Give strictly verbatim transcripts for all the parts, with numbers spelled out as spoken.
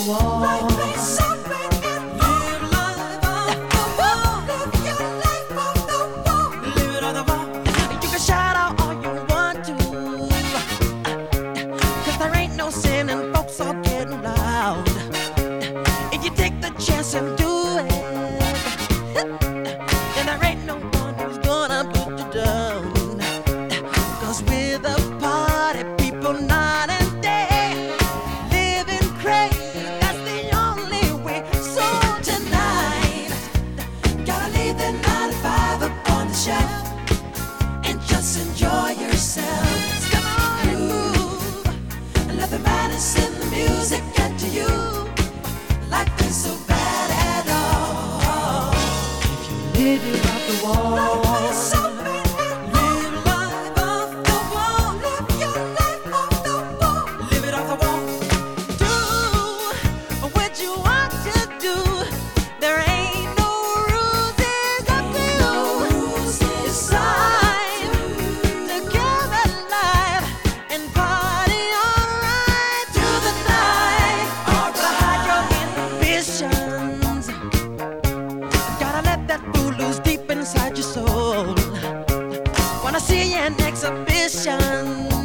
wall. Life is something and live life off the wall. Live your life off the wall. Live it on the wall. You can shout out all you want to, 'cause there ain't no sin and folks are getting loud. If you take the chance and do it, then there ain't no one who's gonna put you down. 'Cause we're the party people night and day, living crazy, that's the only way. So Tonight, gotta leave the nine to five up on the shelf and just enjoy yourself. come on and move. And let the madness in the music get to you. Life ain't so bad at all. Live it off the wall. Life is something and live life off the wall. Live your life off the wall. Live it off the wall. Do what you want to do. There ain't no rules, it's up to you. rules, It's time to come alive and party all right through the night. Hide your inhibitions. Gotta let that fool loose deep inside your soul. Wanna see an exhibition?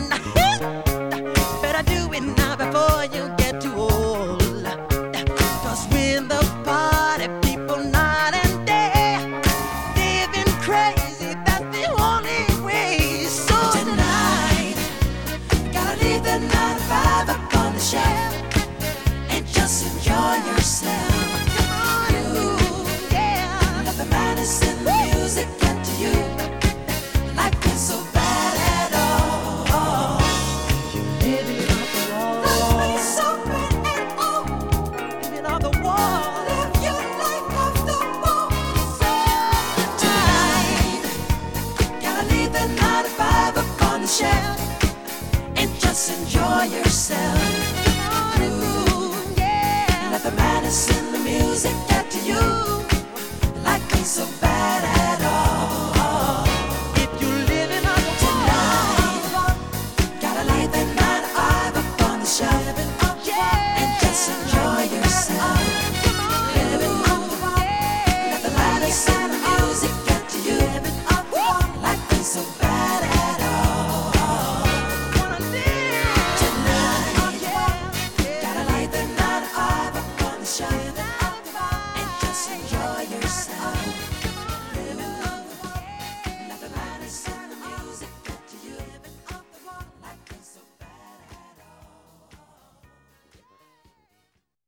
Better do it now before you get too old. 'Cause we're the party people night and day, living crazy, that's the only way. So Tonight, gotta leave the nine to five up on the shelf and just enjoy yourself. come on and move, yeah. Let the madness in the music get to you. Life ain't so bad at all. Live it off the wall. Life ain't so bad at all. Living on the wall. Live your life off the wall. So Tonight, gotta leave the nine to five up on the shelf and just enjoy yourself. come on and move, yeah. Let the madness in the music get